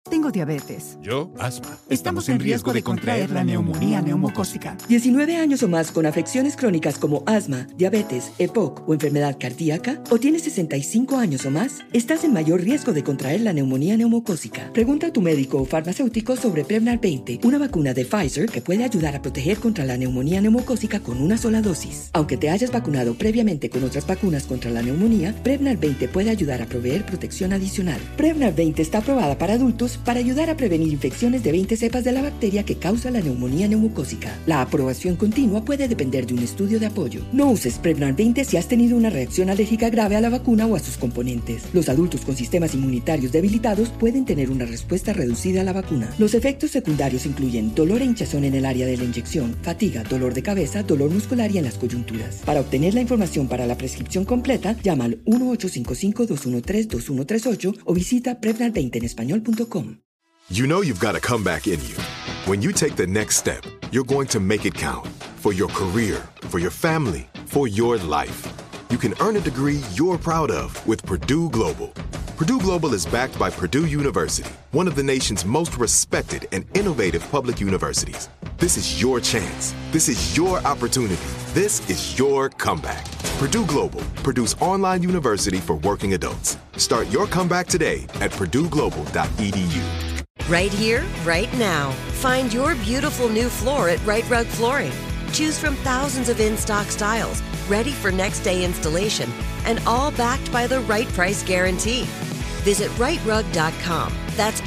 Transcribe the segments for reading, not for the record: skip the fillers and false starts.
Tengo diabetes. Yo, asma. Estamos en riesgo de contraer la neumonía neumocócica. 19 años o más con afecciones crónicas como asma, diabetes, EPOC o enfermedad cardíaca, o tienes 65 años o más, estás en mayor riesgo de contraer la neumonía neumocócica. Pregunta a tu médico o farmacéutico sobre Prevnar 20, una vacuna de Pfizer que puede ayudar a proteger contra la neumonía neumocócica con una sola dosis. Aunque te hayas vacunado previamente con otras vacunas contra la neumonía, Prevnar 20 puede ayudar a proveer protección adicional. Prevnar 20 está aprobada para adultos para ayudar a prevenir infecciones de 20 cepas de la bacteria que causa la neumonía neumocócica. La aprobación continua puede depender de un estudio de apoyo. No uses Prevnar 20 si has tenido una reacción alérgica grave a la vacuna o a sus componentes. Los adultos con sistemas inmunitarios debilitados pueden tener una respuesta reducida a la vacuna. Los efectos secundarios incluyen dolor e hinchazón en el área de la inyección, fatiga, dolor de cabeza, dolor muscular y en las coyunturas. Para obtener la información para la prescripción completa, llama al 1-855-213-2138 o visita Prevnar20enespañol.com. You know you've got a comeback in you. When you take the next step, you're going to make it count. For your career, for your family, for your life. You can earn a degree you're proud of with Purdue Global. Purdue Global is backed by Purdue University, one of the nation's most respected and innovative public universities. This is your chance. This is your opportunity. This is your comeback. Purdue Global, Purdue's online university for working adults. Start your comeback today at purdueglobal.edu. Right here, right now. Find your beautiful new floor at Right Rug Flooring. Choose from thousands of in-stock styles, ready for next day installation, and all backed by the right price guarantee. Visit rightrug.com. That's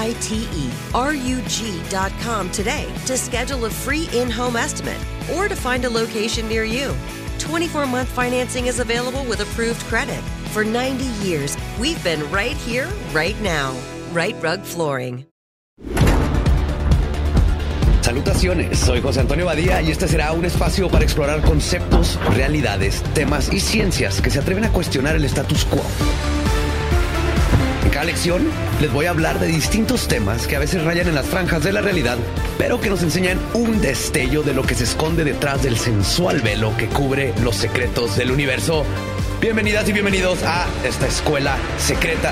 RITERUG.com today to schedule a free in-home estimate or to find a location near you. 24-month financing is available with approved credit. For 90 years, we've been right here, right now. Right Rug Flooring. Salutaciones, soy José Antonio Badía y este será un espacio para explorar conceptos, realidades, temas y ciencias que se atreven a cuestionar el status quo. En cada lección les voy a hablar de distintos temas que a veces rayan en las franjas de la realidad, pero que nos enseñan un destello de lo que se esconde detrás del sensual velo que cubre los secretos del universo. Bienvenidas y bienvenidos a esta escuela secreta.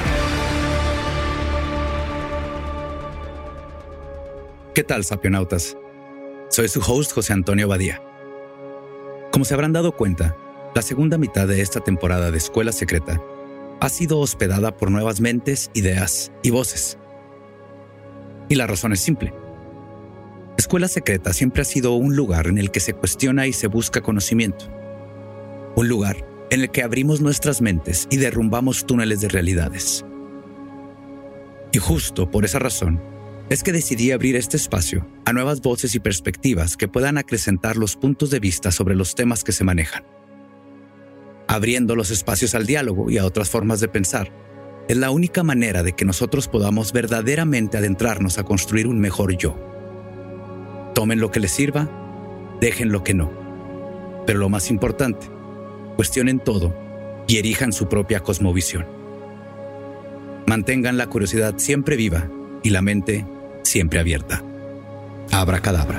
¿Qué tal, sapionautas? Soy su host, José Antonio Badía. Como se habrán dado cuenta, la segunda mitad de esta temporada de Escuela Secreta ha sido hospedada por nuevas mentes, ideas y voces. Y la razón es simple. Escuela Secreta siempre ha sido un lugar en el que se cuestiona y se busca conocimiento. Un lugar en el que abrimos nuestras mentes y derrumbamos túneles de realidades. Y justo por esa razón, es que decidí abrir este espacio a nuevas voces y perspectivas que puedan acrecentar los puntos de vista sobre los temas que se manejan. Abriendo los espacios al diálogo y a otras formas de pensar, es la única manera de que nosotros podamos verdaderamente adentrarnos a construir un mejor yo. Tomen lo que les sirva, dejen lo que no. Pero lo más importante, cuestionen todo y erijan su propia cosmovisión. Mantengan la curiosidad siempre viva y la mente siempre abierta. Abracadabra.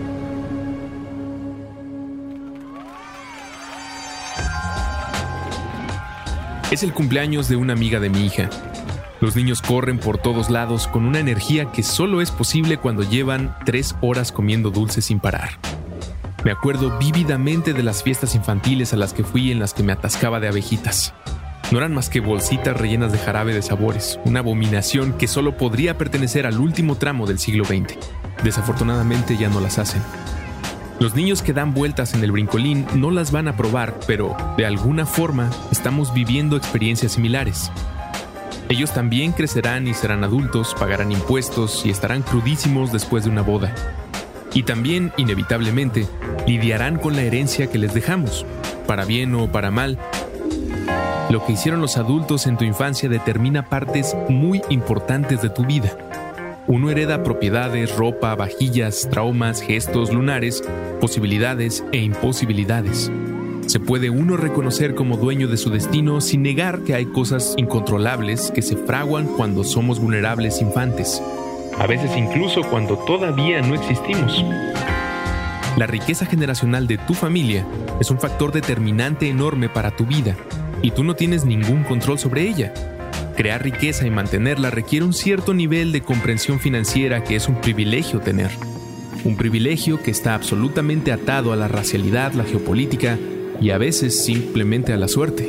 Es el cumpleaños de una amiga de mi hija. Los niños corren por todos lados con una energía que solo es posible cuando llevan 3 horas comiendo dulces sin parar. Me acuerdo vívidamente de las fiestas infantiles a las que fui en las que me atascaba de abejitas. No eran más que bolsitas rellenas de jarabe de sabores, una abominación que solo podría pertenecer al último tramo del siglo XX. Desafortunadamente ya no las hacen. Los niños que dan vueltas en el brincolín no las van a probar, pero de alguna forma estamos viviendo experiencias similares. Ellos también crecerán y serán adultos, pagarán impuestos y estarán crudísimos después de una boda. Y también, inevitablemente, lidiarán con la herencia que les dejamos, para bien o para mal. Lo que hicieron los adultos en tu infancia determina partes muy importantes de tu vida. Uno hereda propiedades, ropa, vajillas, traumas, gestos lunares, posibilidades e imposibilidades. Se puede uno reconocer como dueño de su destino sin negar que hay cosas incontrolables que se fraguan cuando somos vulnerables infantes. A veces incluso cuando todavía no existimos. La riqueza generacional de tu familia es un factor determinante enorme para tu vida y tú no tienes ningún control sobre ella. Crear riqueza y mantenerla requiere un cierto nivel de comprensión financiera que es un privilegio tener. Un privilegio que está absolutamente atado a la racialidad, la geopolítica y a veces simplemente a la suerte.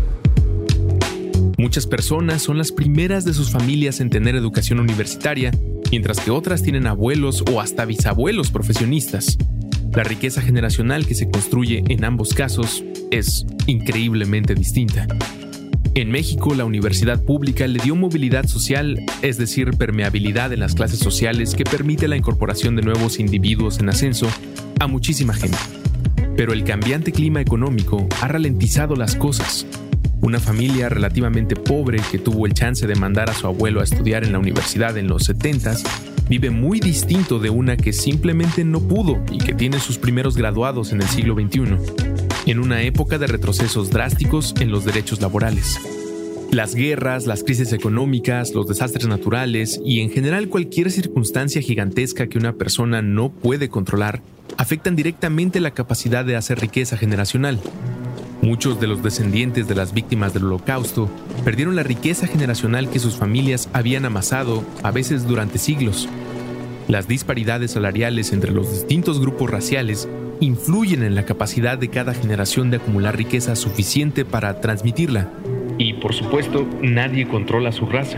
Muchas personas son las primeras de sus familias en tener educación universitaria, mientras que otras tienen abuelos o hasta bisabuelos profesionistas. La riqueza generacional que se construye en ambos casos es increíblemente distinta. En México, la universidad pública le dio movilidad social, es decir, permeabilidad en las clases sociales que permite la incorporación de nuevos individuos en ascenso a muchísima gente. Pero el cambiante clima económico ha ralentizado las cosas. Una familia relativamente pobre que tuvo el chance de mandar a su abuelo a estudiar en la universidad en los 70s vive muy distinto de una que simplemente no pudo y que tiene sus primeros graduados en el siglo XXI, en una época de retrocesos drásticos en los derechos laborales. Las guerras, las crisis económicas, los desastres naturales y en general cualquier circunstancia gigantesca que una persona no puede controlar afectan directamente la capacidad de hacer riqueza generacional. Muchos de los descendientes de las víctimas del Holocausto perdieron la riqueza generacional que sus familias habían amasado, a veces durante siglos. Las disparidades salariales entre los distintos grupos raciales influyen en la capacidad de cada generación de acumular riqueza suficiente para transmitirla. Y, por supuesto, nadie controla su raza.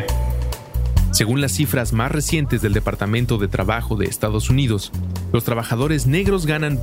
Según las cifras más recientes del Departamento de Trabajo de Estados Unidos, los trabajadores negros ganan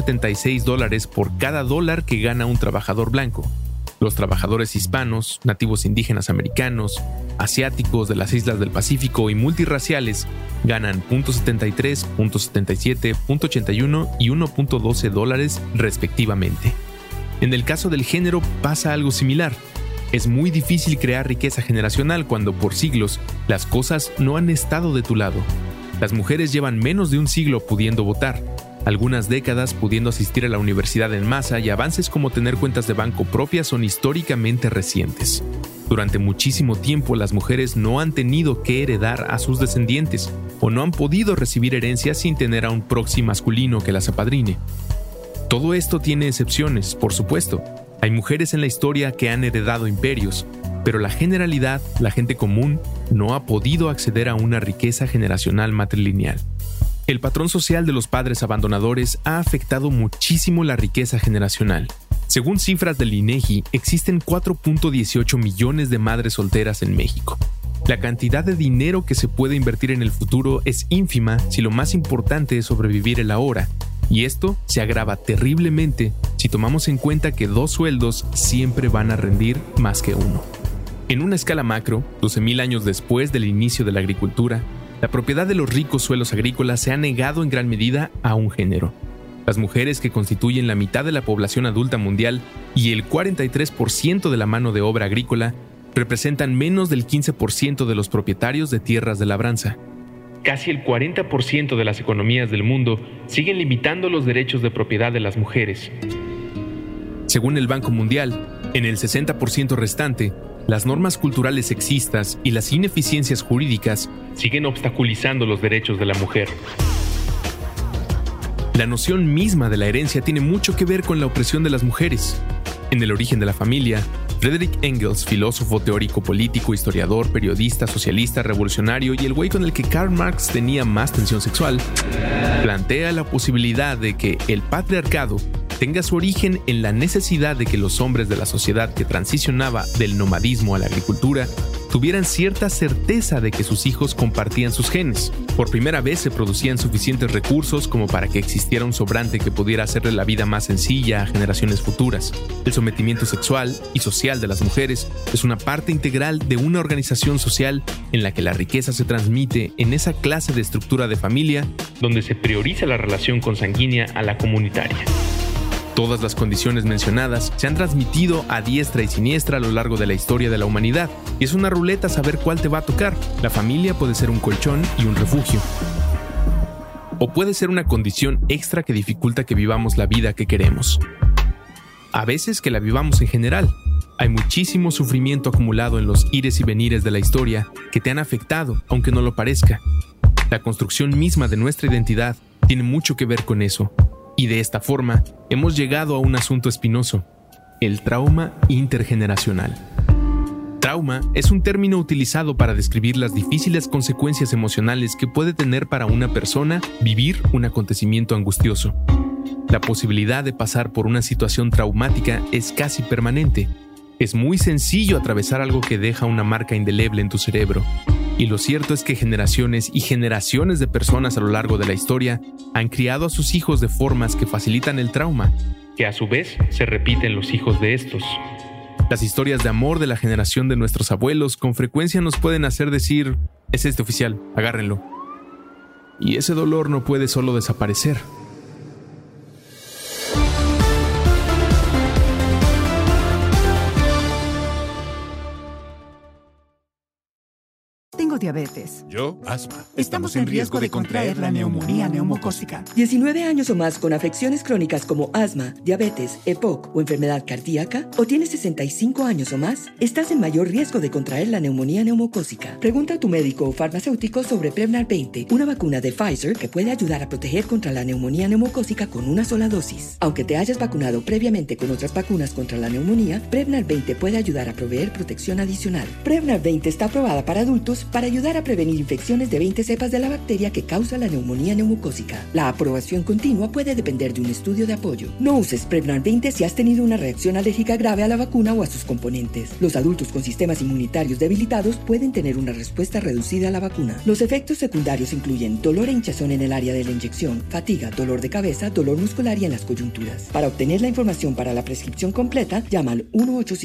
$0.76 por cada dólar que gana un trabajador blanco. Los trabajadores hispanos, nativos indígenas americanos, asiáticos de las islas del Pacífico y multirraciales ganan $0.73, $0.77, $0.81 y $1.12 respectivamente. En el caso del género pasa algo similar. Es muy difícil crear riqueza generacional cuando por siglos las cosas no han estado de tu lado. Las mujeres llevan menos de un siglo pudiendo votar, algunas décadas pudiendo asistir a la universidad en masa y avances como tener cuentas de banco propias son históricamente recientes. Durante muchísimo tiempo las mujeres no han tenido que heredar a sus descendientes o no han podido recibir herencias sin tener a un proxy masculino que las apadrine. Todo esto tiene excepciones, por supuesto. Hay mujeres en la historia que han heredado imperios, pero la generalidad, la gente común, no ha podido acceder a una riqueza generacional matrilineal. El patrón social de los padres abandonadores ha afectado muchísimo la riqueza generacional. Según cifras del INEGI, existen 4.18 millones de madres solteras en México. La cantidad de dinero que se puede invertir en el futuro es ínfima si lo más importante es sobrevivir el ahora. Y esto se agrava terriblemente si tomamos en cuenta que 2 sueldos siempre van a rendir más que uno. En una escala macro, 12,000 años después del inicio de la agricultura, la propiedad de los ricos suelos agrícolas se ha negado en gran medida a un género. Las mujeres, que constituyen la mitad de la población adulta mundial y el 43% de la mano de obra agrícola, representan menos del 15% de los propietarios de tierras de labranza. Casi el 40% de las economías del mundo siguen limitando los derechos de propiedad de las mujeres. Según el Banco Mundial, en el 60% restante, las normas culturales sexistas y las ineficiencias jurídicas siguen obstaculizando los derechos de la mujer. La noción misma de la herencia tiene mucho que ver con la opresión de las mujeres. En El origen de la familia, Friedrich Engels, filósofo, teórico, político, historiador, periodista, socialista, revolucionario y el güey con el que Karl Marx tenía más tensión sexual, plantea la posibilidad de que el patriarcado tenga su origen en la necesidad de que los hombres de la sociedad que transicionaba del nomadismo a la agricultura tuvieran cierta certeza de que sus hijos compartían sus genes. Por primera vez se producían suficientes recursos como para que existiera un sobrante que pudiera hacerle la vida más sencilla a generaciones futuras. El sometimiento sexual y social de las mujeres es una parte integral de una organización social en la que la riqueza se transmite en esa clase de estructura de familia donde se prioriza la relación consanguínea a la comunitaria. Todas las condiciones mencionadas se han transmitido a diestra y siniestra a lo largo de la historia de la humanidad, y es una ruleta saber cuál te va a tocar. La familia puede ser un colchón y un refugio. O puede ser una condición extra que dificulta que vivamos la vida que queremos. A veces que la vivamos en general. Hay muchísimo sufrimiento acumulado en los ires y venires de la historia que te han afectado, aunque no lo parezca. La construcción misma de nuestra identidad tiene mucho que ver con eso. Y de esta forma, hemos llegado a un asunto espinoso: el trauma intergeneracional. Trauma es un término utilizado para describir las difíciles consecuencias emocionales que puede tener para una persona vivir un acontecimiento angustioso. La posibilidad de pasar por una situación traumática es casi permanente. Es muy sencillo atravesar algo que deja una marca indeleble en tu cerebro. Y lo cierto es que generaciones y generaciones de personas a lo largo de la historia han criado a sus hijos de formas que facilitan el trauma, que a su vez se repiten los hijos de estos. Las historias de amor de la generación de nuestros abuelos con frecuencia nos pueden hacer decir: es este oficial, agárrenlo. Y ese dolor no puede solo desaparecer. Tengo diabetes. Yo, asma. Estamos en riesgo de contraer la neumonía neumocócica. 19 años o más con afecciones crónicas como asma, diabetes, EPOC o enfermedad cardíaca, o tienes 65 años o más, estás en mayor riesgo de contraer la neumonía neumocócica. Pregunta a tu médico o farmacéutico sobre Prevnar 20, una vacuna de Pfizer que puede ayudar a proteger contra la neumonía neumocócica con una sola dosis. Aunque te hayas vacunado previamente con otras vacunas contra la neumonía, Prevnar 20 puede ayudar a proveer protección adicional. Prevnar 20 está aprobada para adultos para ayudar a prevenir infecciones de 20 cepas de la bacteria que causa la neumonía neumocócica. La aprobación continua puede depender de un estudio de apoyo. No uses Prevnar 20 si has tenido una reacción alérgica grave a la vacuna o a sus componentes. Los adultos con sistemas inmunitarios debilitados pueden tener una respuesta reducida a la vacuna. Los efectos secundarios incluyen dolor e hinchazón en el área de la inyección, fatiga, dolor de cabeza, dolor muscular y en las coyunturas. Para obtener la información para la prescripción completa, llama al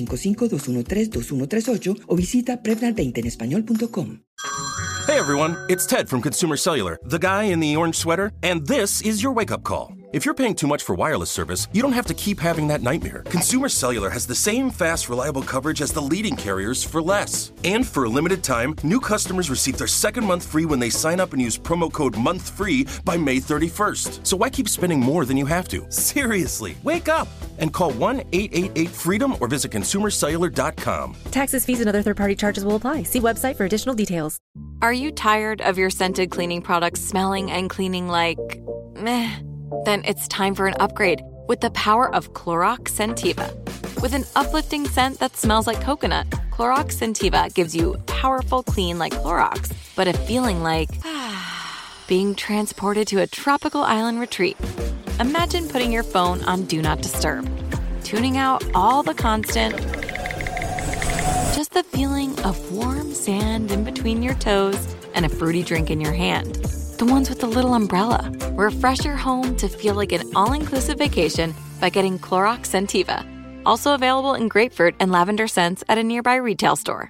1-855-213-2138 o visita Prevnar20enespañol.com. Hey everyone, it's Ted from Consumer Cellular, the guy in the orange sweater, and this is your wake-up call. If you're paying too much for wireless service, you don't have to keep having that nightmare. Consumer Cellular has the same fast, reliable coverage as the leading carriers for less. And for a limited time, new customers receive their second month free when they sign up and use promo code MONTHFREE by May 31st. So why keep spending more than you have to? Seriously, wake up and call 1-888-FREEDOM or visit consumercellular.com. Taxes, fees, and other third-party charges will apply. See website for additional details. Are you tired of your scented cleaning products smelling and cleaning like meh? Then it's time for an upgrade with the power of Clorox Scentiva. With an uplifting scent that smells like coconut, Clorox Scentiva gives you powerful clean like Clorox, but a feeling like being transported to a tropical island retreat. Imagine putting your phone on Do Not Disturb, tuning out all the constant, just the feeling of warm sand in between your toes and a fruity drink in your hand. The ones with the little umbrella. Refresh your home to feel like an all-inclusive vacation by getting Clorox Scentiva. Also available in grapefruit and lavender scents at a nearby retail store.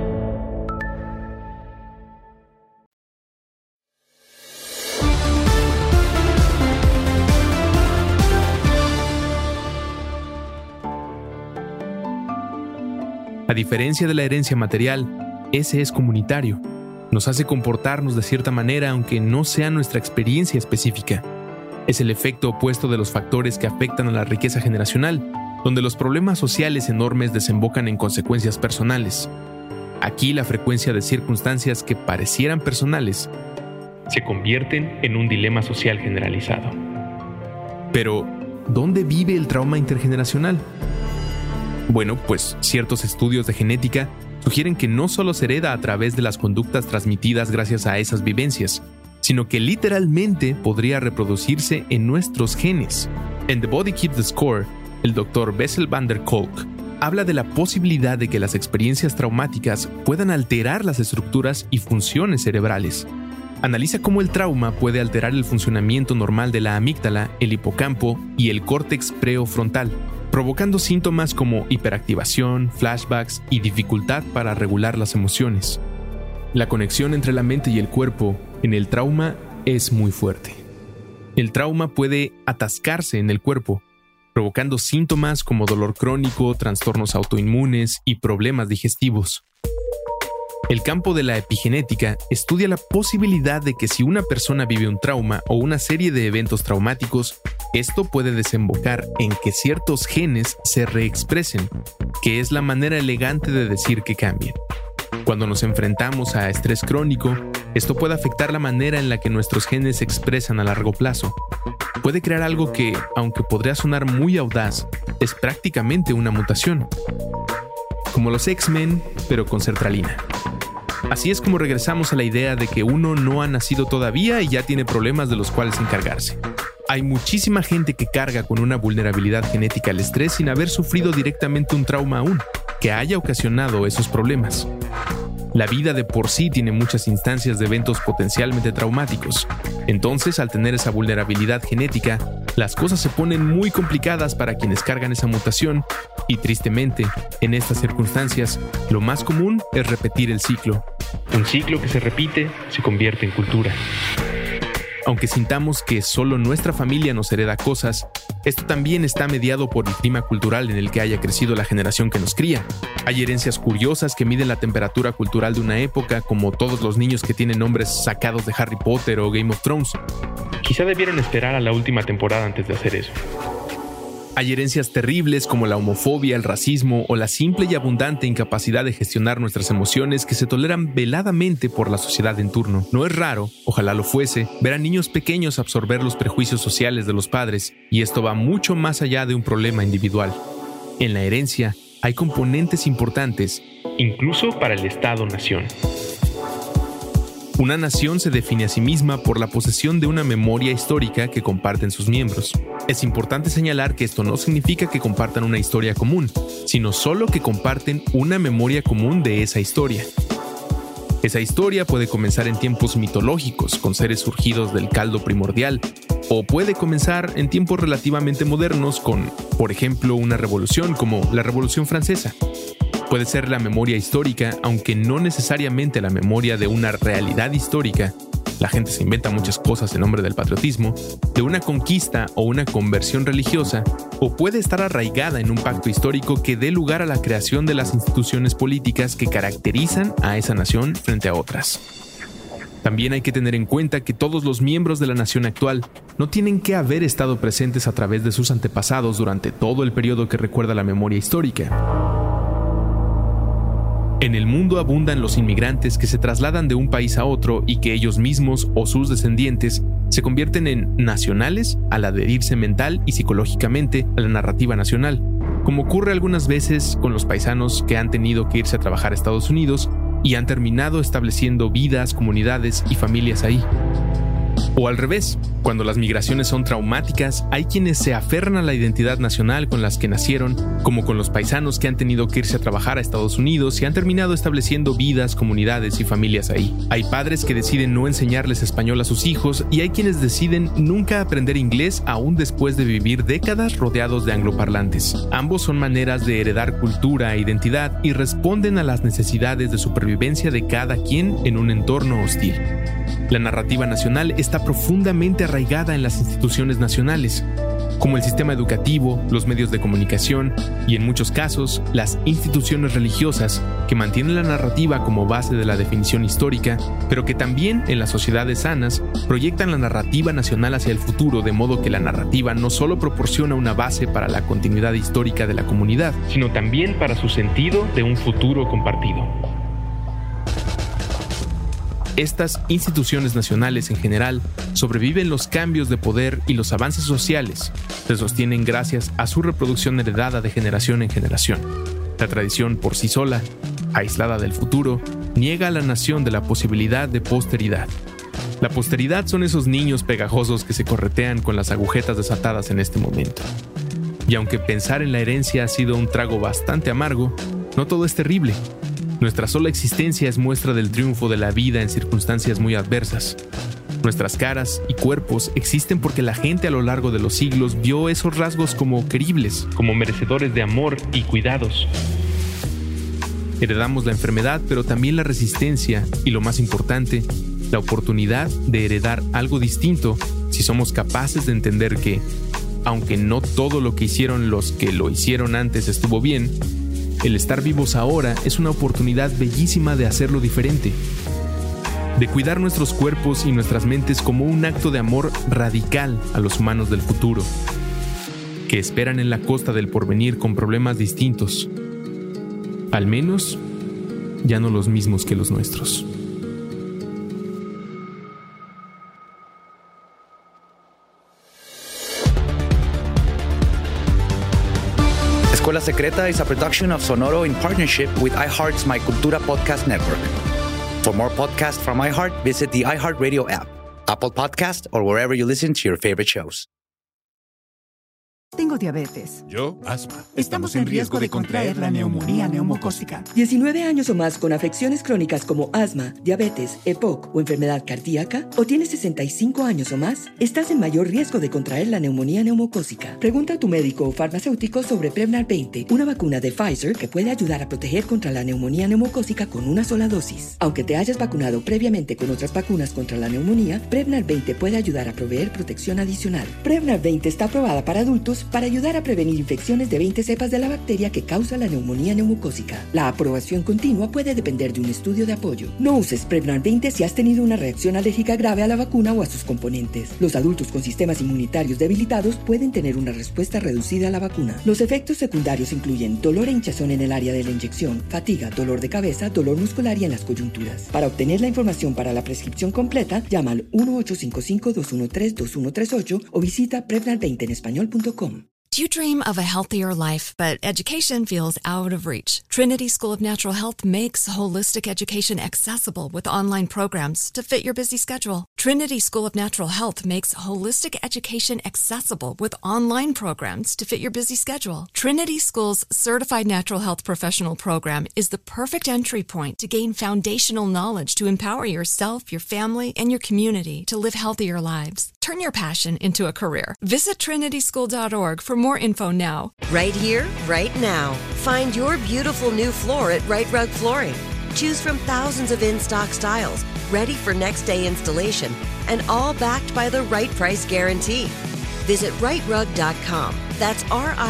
A diferencia de la herencia material, ese es comunitario. Nos hace comportarnos de cierta manera aunque no sea nuestra experiencia específica. Es el efecto opuesto de los factores que afectan a la riqueza generacional, donde los problemas sociales enormes desembocan en consecuencias personales. Aquí la frecuencia de circunstancias que parecieran personales se convierten en un dilema social generalizado. Pero, ¿dónde vive el trauma intergeneracional? Bueno, pues ciertos estudios de genética sugieren que no solo se hereda a través de las conductas transmitidas gracias a esas vivencias, sino que literalmente podría reproducirse en nuestros genes. En The Body Keeps the Score, el Dr. Bessel van der Kolk habla de la posibilidad de que las experiencias traumáticas puedan alterar las estructuras y funciones cerebrales. Analiza cómo el trauma puede alterar el funcionamiento normal de la amígdala, el hipocampo y el córtex prefrontal, provocando síntomas como hiperactivación, flashbacks y dificultad para regular las emociones. La conexión entre la mente y el cuerpo en el trauma es muy fuerte. El trauma puede atascarse en el cuerpo, provocando síntomas como dolor crónico, trastornos autoinmunes y problemas digestivos. El campo de la epigenética estudia la posibilidad de que si una persona vive un trauma o una serie de eventos traumáticos, esto puede desembocar en que ciertos genes se reexpresen, que es la manera elegante de decir que cambien. Cuando nos enfrentamos a estrés crónico, esto puede afectar la manera en la que nuestros genes se expresan a largo plazo. Puede crear algo que, aunque podría sonar muy audaz, es prácticamente una mutación. como los X-Men, pero con sertralina. Así es como regresamos a la idea de que uno no ha nacido todavía y ya tiene problemas de los cuales encargarse. Hay muchísima gente que carga con una vulnerabilidad genética al estrés sin haber sufrido directamente un trauma aún, que haya ocasionado esos problemas. La vida de por sí tiene muchas instancias de eventos potencialmente traumáticos. Entonces, al tener esa vulnerabilidad genética, las cosas se ponen muy complicadas para quienes cargan esa mutación y, tristemente, en estas circunstancias, lo más común es repetir el ciclo. Un ciclo que se repite se convierte en cultura. Aunque sintamos que solo nuestra familia nos hereda cosas, esto también está mediado por el clima cultural en el que haya crecido la generación que nos cría. Hay herencias curiosas que miden la temperatura cultural de una época, como todos los niños que tienen nombres sacados de Harry Potter o Game of Thrones. Quizá debieron esperar a la última temporada antes de hacer eso. Hay herencias terribles como la homofobia, el racismo o la simple y abundante incapacidad de gestionar nuestras emociones que se toleran veladamente por la sociedad en turno. No es raro, ojalá lo fuese, ver a niños pequeños absorber los prejuicios sociales de los padres, y esto va mucho más allá de un problema individual. En la herencia hay componentes importantes, incluso para el Estado-nación. Una nación se define a sí misma por la posesión de una memoria histórica que comparten sus miembros. Es importante señalar que esto no significa que compartan una historia común, sino solo que comparten una memoria común de esa historia. Esa historia puede comenzar en tiempos mitológicos, con seres surgidos del caldo primordial, o puede comenzar en tiempos relativamente modernos con, por ejemplo, una revolución como la Revolución Francesa. Puede ser la memoria histórica, aunque no necesariamente la memoria de una realidad histórica. La gente se inventa muchas cosas en nombre del patriotismo, de una conquista o una conversión religiosa, o puede estar arraigada en un pacto histórico que dé lugar a la creación de las instituciones políticas que caracterizan a esa nación frente a otras. También hay que tener en cuenta que todos los miembros de la nación actual no tienen que haber estado presentes a través de sus antepasados durante todo el periodo que recuerda la memoria histórica. En el mundo abundan los inmigrantes que se trasladan de un país a otro y que ellos mismos o sus descendientes se convierten en nacionales al adherirse mental y psicológicamente a la narrativa nacional, como ocurre algunas veces con los paisanos que han tenido que irse a trabajar a Estados Unidos y han terminado estableciendo vidas, comunidades y familias ahí. O al revés, cuando las migraciones son traumáticas, hay quienes se aferran a la identidad nacional con las que nacieron, como con los paisanos que han tenido que irse a trabajar a Estados Unidos y han terminado estableciendo vidas, comunidades y familias ahí. Hay padres que deciden no enseñarles español a sus hijos y hay quienes deciden nunca aprender inglés aún después de vivir décadas rodeados de angloparlantes. Ambos son maneras de heredar cultura e identidad y responden a las necesidades de supervivencia de cada quien en un entorno hostil. La narrativa nacional está profundamente arraigada en las instituciones nacionales, como el sistema educativo, los medios de comunicación y, en muchos casos, las instituciones religiosas que mantienen la narrativa como base de la definición histórica, pero que también, en las sociedades sanas, proyectan la narrativa nacional hacia el futuro, de modo que la narrativa no solo proporciona una base para la continuidad histórica de la comunidad, sino también para su sentido de un futuro compartido. Estas instituciones nacionales en general sobreviven los cambios de poder y los avances sociales. Se sostienen gracias a su reproducción heredada de generación en generación. La tradición por sí sola, aislada del futuro, niega a la nación de la posibilidad de posteridad. La posteridad son esos niños pegajosos que se corretean con las agujetas desatadas en este momento. Y aunque pensar en la herencia ha sido un trago bastante amargo, no todo es terrible. Nuestra sola existencia es muestra del triunfo de la vida en circunstancias muy adversas. Nuestras caras y cuerpos existen porque la gente a lo largo de los siglos vio esos rasgos como queribles, como merecedores de amor y cuidados. Heredamos la enfermedad, pero también la resistencia y, lo más importante, la oportunidad de heredar algo distinto si somos capaces de entender que, aunque no todo lo que hicieron los que lo hicieron antes estuvo bien, el estar vivos ahora es una oportunidad bellísima de hacerlo diferente, de cuidar nuestros cuerpos y nuestras mentes como un acto de amor radical a los humanos del futuro, que esperan en la costa del porvenir con problemas distintos, al menos ya no los mismos que los nuestros. Escuela Secreta is a production of Sonoro in partnership with iHeart's My Cultura podcast network. For more podcasts from iHeart, visit the iHeartRadio app, Apple Podcast, or wherever you listen to your favorite shows. Tengo diabetes. Yo, asma. Estamos en riesgo de contraer la neumonía neumocócica. 19 años o más con afecciones crónicas como asma, diabetes, EPOC o enfermedad cardíaca, o tienes 65 años o más, estás en mayor riesgo de contraer la neumonía neumocócica. Pregunta a tu médico o farmacéutico sobre Prevnar 20, una vacuna de Pfizer que puede ayudar a proteger contra la neumonía neumocócica con una sola dosis. Aunque te hayas vacunado previamente con otras vacunas contra la neumonía, Prevnar 20 puede ayudar a proveer protección adicional. Prevnar 20 está aprobada para adultos para ayudar a prevenir infecciones de 20 cepas de la bacteria que causa la neumonía neumocócica. La aprobación continua puede depender de un estudio de apoyo. No uses Prevnar 20 si has tenido una reacción alérgica grave a la vacuna o a sus componentes. Los adultos con sistemas inmunitarios debilitados pueden tener una respuesta reducida a la vacuna. Los efectos secundarios incluyen dolor e hinchazón en el área de la inyección, fatiga, dolor de cabeza, dolor muscular y en las coyunturas. Para obtener la información para la prescripción completa, llama al 1-855-213-2138 o visita Prevnar20enespañol.com. Do you dream of a healthier life, but education feels out of reach? Trinity School of Natural Health makes holistic education accessible with online programs to fit your busy schedule. Trinity School of Natural Health makes holistic education accessible with online programs to fit your busy schedule. Trinity School's Certified Natural Health Professional Program is the perfect entry point to gain foundational knowledge to empower yourself, your family, and your community to live healthier lives. Turn your passion into a career. Visit trinityschool.org for more info now. Right here, right now. Find your beautiful new floor at Right Rug Flooring. Choose from thousands of in-stock styles, ready for next day installation, and all backed by the right price guarantee. Visit rightrug.com. That's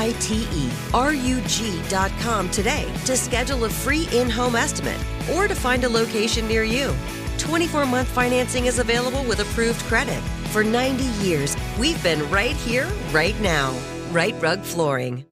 RITERUG.com today to schedule a free in-home estimate or to find a location near you. 24-month financing is available with approved credit. For 90 years, we've been right here, right now. Right Rug Flooring.